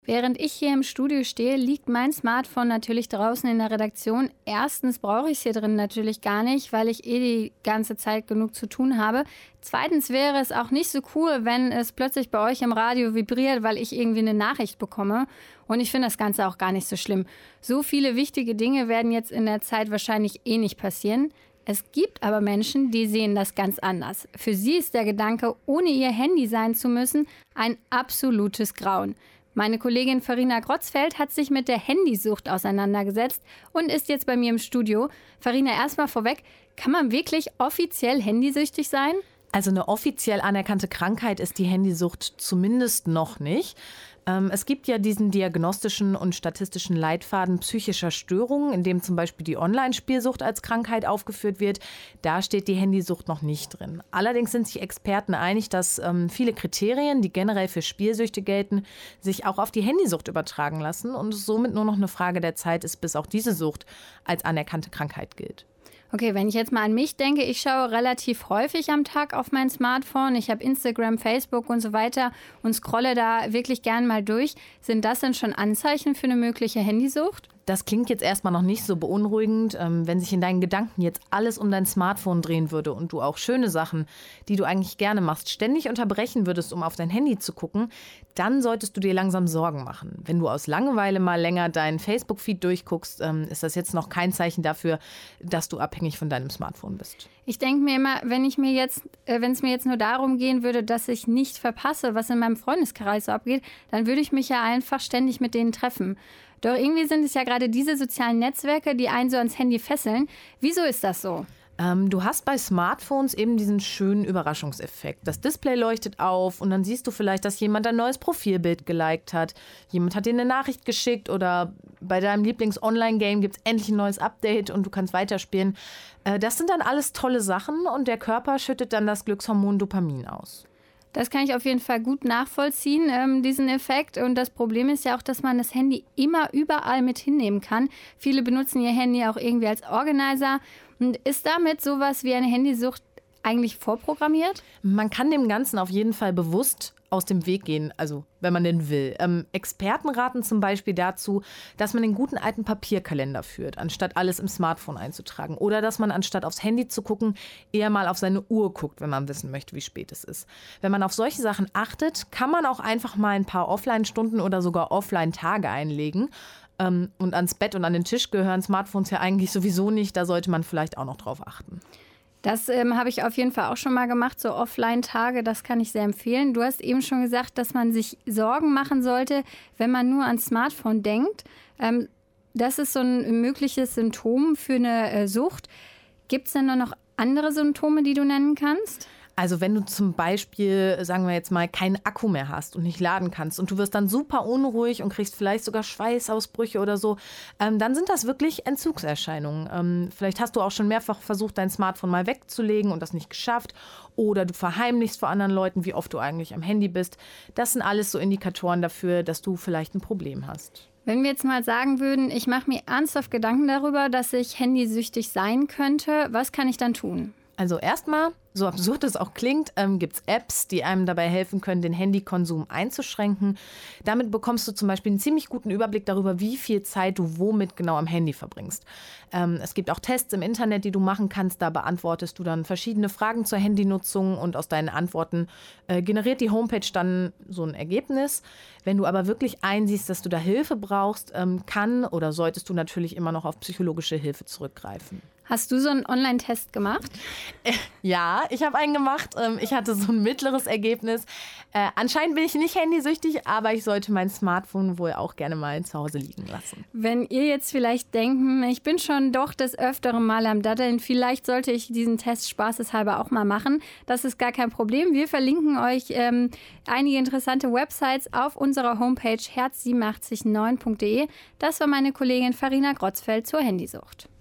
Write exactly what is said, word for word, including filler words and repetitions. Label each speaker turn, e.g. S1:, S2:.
S1: Während ich hier im Studio stehe, liegt mein Smartphone natürlich draußen in der Redaktion. Erstens brauche ich es hier drin natürlich gar nicht, weil ich eh die ganze Zeit genug zu tun habe. Zweitens wäre es auch nicht so cool, wenn es plötzlich bei euch im Radio vibriert, weil ich irgendwie eine Nachricht bekomme. Und ich finde das Ganze auch gar nicht so schlimm. So viele wichtige Dinge werden jetzt in der Zeit wahrscheinlich eh nicht passieren. Es gibt aber Menschen, die sehen das ganz anders. Für sie ist der Gedanke, ohne ihr Handy sein zu müssen, ein absolutes Grauen. Meine Kollegin Farina Grotzfeld hat sich mit der Handysucht auseinandergesetzt und ist jetzt bei mir im Studio. Farina, erstmal vorweg, kann man wirklich offiziell handysüchtig sein?
S2: Also eine offiziell anerkannte Krankheit ist die Handysucht zumindest noch nicht. Ähm, es gibt ja diesen diagnostischen und statistischen Leitfaden psychischer Störungen, in dem zum Beispiel die Online-Spielsucht als Krankheit aufgeführt wird. Da steht die Handysucht noch nicht drin. Allerdings sind sich Experten einig, dass ähm, viele Kriterien, die generell für Spielsüchte gelten, sich auch auf die Handysucht übertragen lassen und es somit nur noch eine Frage der Zeit ist, bis auch diese Sucht als anerkannte Krankheit gilt.
S1: Okay, wenn ich jetzt mal an mich denke, ich schaue relativ häufig am Tag auf mein Smartphone. Ich habe Instagram, Facebook und so weiter und scrolle da wirklich gern mal durch. Sind das denn schon Anzeichen für eine mögliche Handysucht?
S2: Das klingt jetzt erstmal noch nicht so beunruhigend. Ähm, wenn sich in deinen Gedanken jetzt alles um dein Smartphone drehen würde und du auch schöne Sachen, die du eigentlich gerne machst, ständig unterbrechen würdest, um auf dein Handy zu gucken, dann solltest du dir langsam Sorgen machen. Wenn du aus Langeweile mal länger deinen Facebook-Feed durchguckst, ähm, ist das jetzt noch kein Zeichen dafür, dass du abhängig von deinem Smartphone bist.
S1: Ich denke mir immer, wenn ich mir jetzt, äh, wenn es mir jetzt nur darum gehen würde, dass ich nicht verpasse, was in meinem Freundeskreis so abgeht, dann würde ich mich ja einfach ständig mit denen treffen. Doch irgendwie sind es ja gerade diese sozialen Netzwerke, die einen so ans Handy fesseln. Wieso ist das so?
S2: Ähm, du hast bei Smartphones eben diesen schönen Überraschungseffekt. Das Display leuchtet auf und dann siehst du vielleicht, dass jemand ein neues Profilbild geliked hat. Jemand hat dir eine Nachricht geschickt oder bei deinem Lieblings-Online-Game gibt es endlich ein neues Update und du kannst weiterspielen. Äh, das sind dann alles tolle Sachen und der Körper schüttet dann das Glückshormon Dopamin aus.
S1: Das kann ich auf jeden Fall gut nachvollziehen, ähm, diesen Effekt. Und das Problem ist ja auch, dass man das Handy immer überall mit hinnehmen kann. Viele benutzen ihr Handy auch irgendwie als Organizer. Und ist damit sowas wie eine Handysucht eigentlich vorprogrammiert?
S2: Man kann dem Ganzen auf jeden Fall bewusst aus dem Weg gehen, also wenn man denn will. Ähm, Experten raten zum Beispiel dazu, dass man den guten alten Papierkalender führt, anstatt alles im Smartphone einzutragen. Oder dass man anstatt aufs Handy zu gucken, eher mal auf seine Uhr guckt, wenn man wissen möchte, wie spät es ist. Wenn man auf solche Sachen achtet, kann man auch einfach mal ein paar Offline-Stunden oder sogar Offline-Tage einlegen. Ähm, und ans Bett und an den Tisch gehören Smartphones ja eigentlich sowieso nicht. Da sollte man vielleicht auch noch drauf achten.
S1: Das ähm, habe ich auf jeden Fall auch schon mal gemacht, so Offline-Tage, das kann ich sehr empfehlen. Du hast eben schon gesagt, dass man sich Sorgen machen sollte, wenn man nur ans Smartphone denkt. Ähm, das ist so ein mögliches Symptom für eine äh, Sucht. Gibt es denn noch andere Symptome, die du nennen kannst?
S2: Also wenn du zum Beispiel, sagen wir jetzt mal, keinen Akku mehr hast und nicht laden kannst und du wirst dann super unruhig und kriegst vielleicht sogar Schweißausbrüche oder so, ähm, dann sind das wirklich Entzugserscheinungen. Ähm, vielleicht hast du auch schon mehrfach versucht, dein Smartphone mal wegzulegen und das nicht geschafft. Oder du verheimlichst vor anderen Leuten, wie oft du eigentlich am Handy bist. Das sind alles so Indikatoren dafür, dass du vielleicht ein Problem hast.
S1: Wenn wir jetzt mal sagen würden, ich mache mir ernsthaft Gedanken darüber, dass ich handysüchtig sein könnte, was kann ich dann tun?
S2: Also erstmal, so absurd es auch klingt, ähm, gibt es Apps, die einem dabei helfen können, den Handykonsum einzuschränken. Damit bekommst du zum Beispiel einen ziemlich guten Überblick darüber, wie viel Zeit du womit genau am Handy verbringst. Ähm, es gibt auch Tests im Internet, die du machen kannst. Da beantwortest du dann verschiedene Fragen zur Handynutzung und aus deinen Antworten äh, generiert die Homepage dann so ein Ergebnis. Wenn du aber wirklich einsiehst, dass du da Hilfe brauchst, ähm, kann oder solltest du natürlich immer noch auf psychologische Hilfe zurückgreifen.
S1: Hast du so einen Online-Test gemacht?
S2: Äh, ja, ich habe einen gemacht. Ähm, ich hatte so ein mittleres Ergebnis. Äh, anscheinend bin ich nicht handysüchtig, aber ich sollte mein Smartphone wohl auch gerne mal zu Hause liegen lassen.
S1: Wenn ihr jetzt vielleicht denkt, ich bin schon doch des Öfteren mal am Daddeln, vielleicht sollte ich diesen Test spaßeshalber auch mal machen. Das ist gar kein Problem. Wir verlinken euch ähm, einige interessante Websites auf unserer Homepage herz acht sieben neun punkt de. Das war meine Kollegin Farina Grotzfeld zur Handysucht.